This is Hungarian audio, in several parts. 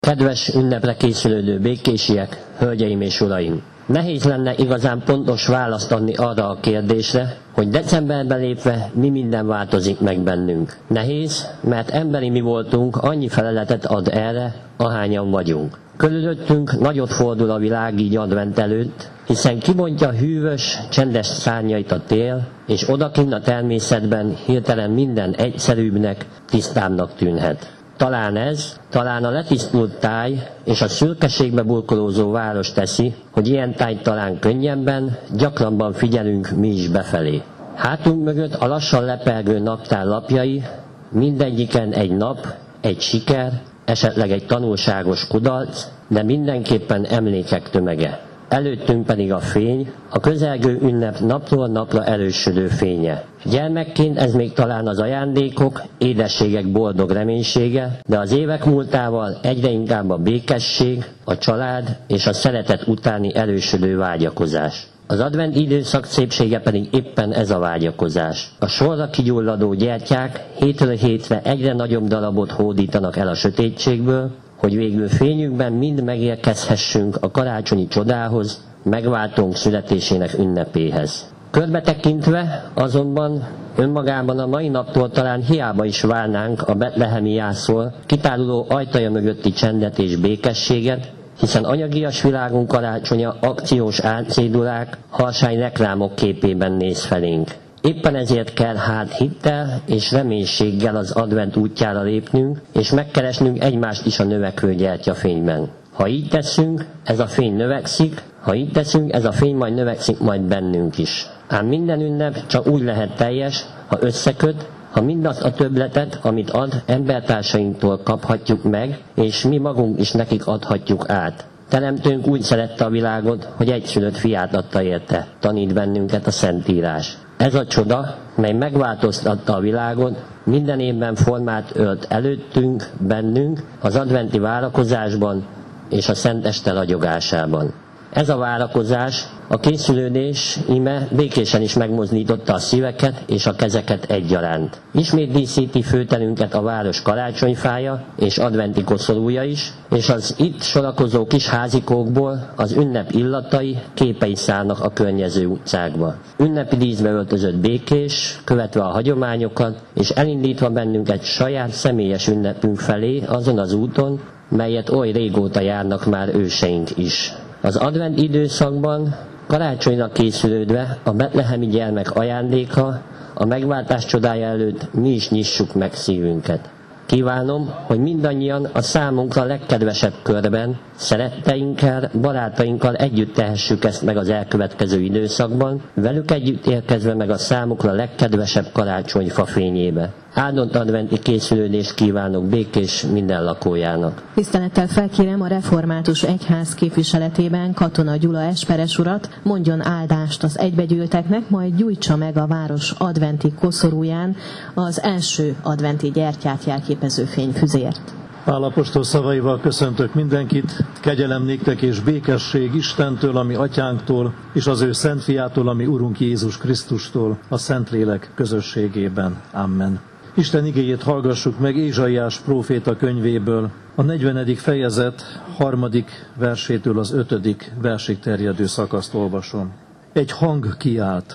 Kedves ünnepre készülődő békésiek, hölgyeim és uraim! Nehéz lenne igazán pontos választ adni arra a kérdésre, hogy decemberben lépve mi minden változik meg bennünk. Nehéz, mert emberi mi voltunk annyi feleletet ad erre, ahányan vagyunk. Körülöttünk nagyot fordul a világ így advent előtt, hiszen kibontja hűvös, csendes szárnyait a tél, és odakinn a természetben hirtelen minden egyszerűbbnek, tisztábbnak tűnhet. Talán a letisztult táj és a szürkeségbe burkolózó város teszi, hogy ilyen tájt talán könnyebben, gyakrabban figyelünk mi is befelé. Hátunk mögött a lassan lepergő naptár lapjai, mindegyiken egy nap, egy siker, esetleg egy tanulságos kudarc, de mindenképpen emlékek tömege. Előttünk pedig a fény, a közelgő ünnep napról napra erősödő fénye. Gyermekként ez még talán az ajándékok, édességek boldog reménysége, de az évek múltával egyre inkább a békesség, a család és a szeretet utáni erősödő vágyakozás. Az advent időszak szépsége pedig éppen ez a vágyakozás. A sorra kigyulladó gyertyák hétről hétre egyre nagyobb darabot hódítanak el a sötétségből, hogy végül fényükben mind megérkezhessünk a karácsonyi csodához, megváltónk születésének ünnepéhez. Körbetekintve azonban önmagában a mai naptól talán hiába is várnánk a betlehemi jászol kitáruló ajtaja mögötti csendet és békességet, hiszen anyagias világunk karácsonya akciós árcédulák, harsány reklámok képében néz felénk. Éppen ezért kell hát hittel és reménységgel az advent útjára lépnünk, és megkeresnünk egymást is a növekvő gyertyafényben. Ha így teszünk, ez a fény növekszik, ha így teszünk, ez a fény majd növekszik majd bennünk is. Ám minden ünnep csak úgy lehet teljes, ha összeköt, ha mindazt a többletet, amit ad, embertársainktól kaphatjuk meg, és mi magunk is nekik adhatjuk át. Teremtőnk úgy szerette a világot, hogy egyszülött fiát adta érte, tanít bennünket a Szentírás. Ez a csoda, mely megváltoztatta a világot, minden évben formát ölt előttünk, bennünk, az adventi várakozásban és a szenteste ragyogásában. Ez a várakozás, a készülődés íme békésen is megmozdította a szíveket és a kezeket egyaránt. Ismét díszíti főterünket a város karácsonyfája és adventi koszorúja is, és az itt sorakozó kis házikókból az ünnep illatai, képei szállnak a környező utcákba. Ünnepi díszbe öltözött békés, követve a hagyományokat, és elindítva bennünket saját személyes ünnepünk felé azon az úton, melyet oly régóta járnak már őseink is. Az advent időszakban karácsonyra készülődve a betlehemi gyermek ajándéka, a megváltás csodája előtt mi is nyissuk meg szívünket. Kívánom, hogy mindannyian a számunkra legkedvesebb körben, szeretteinkkel, barátainkkal együtt tehessük ezt meg az elkövetkező időszakban, velük együtt érkezve meg a számukra legkedvesebb karácsonyfa fényébe. Áldott adventi készülődést kívánok Békés minden lakójának. Tisztelettel felkérem a Református Egyház képviseletében Katona Gyula esperes urat, mondjon áldást az egybegyűlteknek, majd gyújtsa meg a város adventi koszorúján az első adventi gyertyát jelképező fényfüzért. Pál apostol szavaival köszöntök mindenkit, kegyelem néktek és békesség Istentől, ami atyánktól, és az ő szent fiától, ami Urunk Jézus Krisztustól, a Szentlélek közösségében. Amen. Isten igéjét hallgassuk meg Ézsaiás próféta könyvéből, a 40. fejezet 3. versétől az 5. versig terjedő szakaszt olvasom. Egy hang kiált.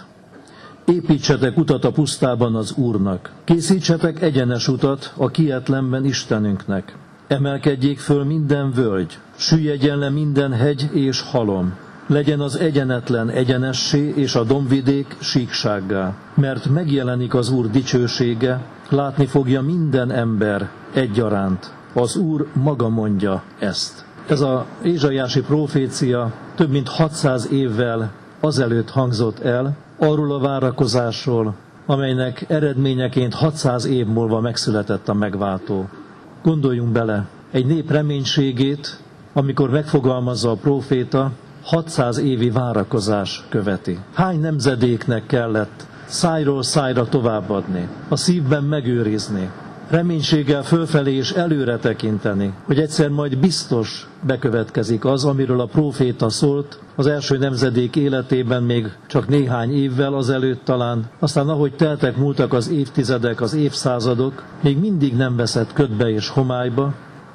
Építsetek utat a pusztában az Úrnak. Készítsetek egyenes utat a kietlenben Istenünknek. Emelkedjék föl minden völgy, süllyedjen le minden hegy és halom. Legyen az egyenetlen egyenessé és a dombvidék síksággá. Mert megjelenik az Úr dicsősége, látni fogja minden ember egyaránt. Az Úr maga mondja ezt. Ez az ézsaiási profécia több mint 600 évvel azelőtt hangzott el, arról a várakozásról, amelynek eredményeként 600 év múlva megszületett a megváltó. Gondoljunk bele, egy nép reménységét, amikor megfogalmazza a próféta, 600 évi várakozás követi. Hány nemzedéknek kellett szájról szájra továbbadni, a szívben megőrizni, reménységgel fölfelé és előre tekinteni, hogy egyszer majd biztos bekövetkezik az, amiről a próféta szólt, az első nemzedék életében még csak néhány évvel azelőtt talán, aztán ahogy múltak az évtizedek, az évszázadok, még mindig nem veszett ködbe és homályba,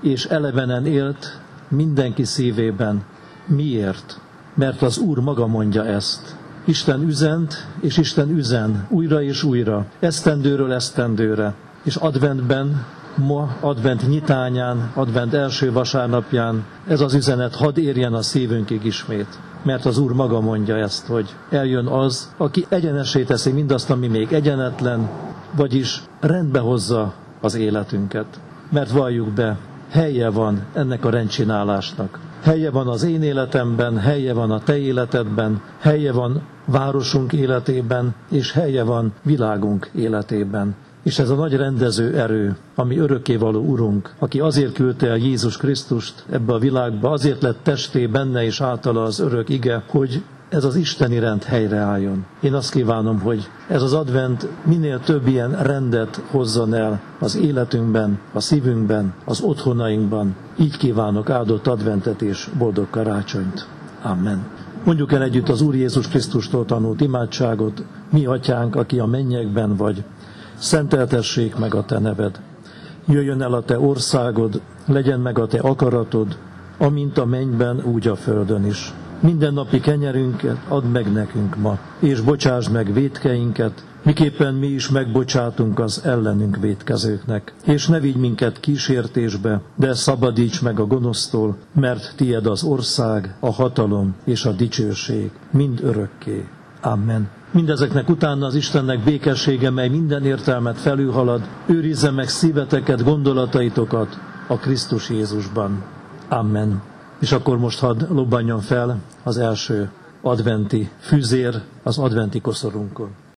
és elevenen élt mindenki szívében. Miért? Mert az Úr maga mondja ezt. Isten üzent, és Isten üzen újra és újra, esztendőről esztendőre, és adventben, ma advent nyitányán, advent első vasárnapján ez az üzenet hadd érjen a szívünkig ismét. Mert az Úr maga mondja ezt, hogy eljön az, aki egyenessé teszi mindazt, ami még egyenetlen, vagyis rendbe hozza az életünket. Mert valljuk be, helye van ennek a rendcsinálásnak. Helye van az én életemben, helye van a te életedben, helye van városunk életében, és helye van világunk életében. És ez a nagy rendező erő, ami örökkévaló Urunk, aki azért küldte el Jézus Krisztust ebbe a világba, azért lett testé benne és általa az örök ige, hogy ez az isteni rend helyreálljon. Én azt kívánom, hogy ez az advent minél több ilyen rendet hozzon el az életünkben, a szívünkben, az otthonainkban. Így kívánok áldott adventet és boldog karácsonyt. Amen. Mondjuk el együtt az Úr Jézus Krisztustól tanult imádságot. Mi atyánk, aki a mennyekben vagy, szenteltessék meg a te neved. Jöjjön el a te országod, legyen meg a te akaratod, amint a mennyben, úgy a földön is. Mindennapi kenyerünket add meg nekünk ma, és bocsásd meg vétkeinket, miképpen mi is megbocsátunk az ellenünk vétkezőknek. És ne vigy minket kísértésbe, de szabadíts meg a gonosztól, mert tied az ország, a hatalom és a dicsőség mind örökké. Amen. Mindezeknek utána az Istennek békessége, mely minden értelmet felülhalad, őrizze meg szíveteket, gondolataitokat a Krisztus Jézusban. Amen. És akkor most hadd lobbanjon fel az első adventi füzér az adventi koszorúnkon.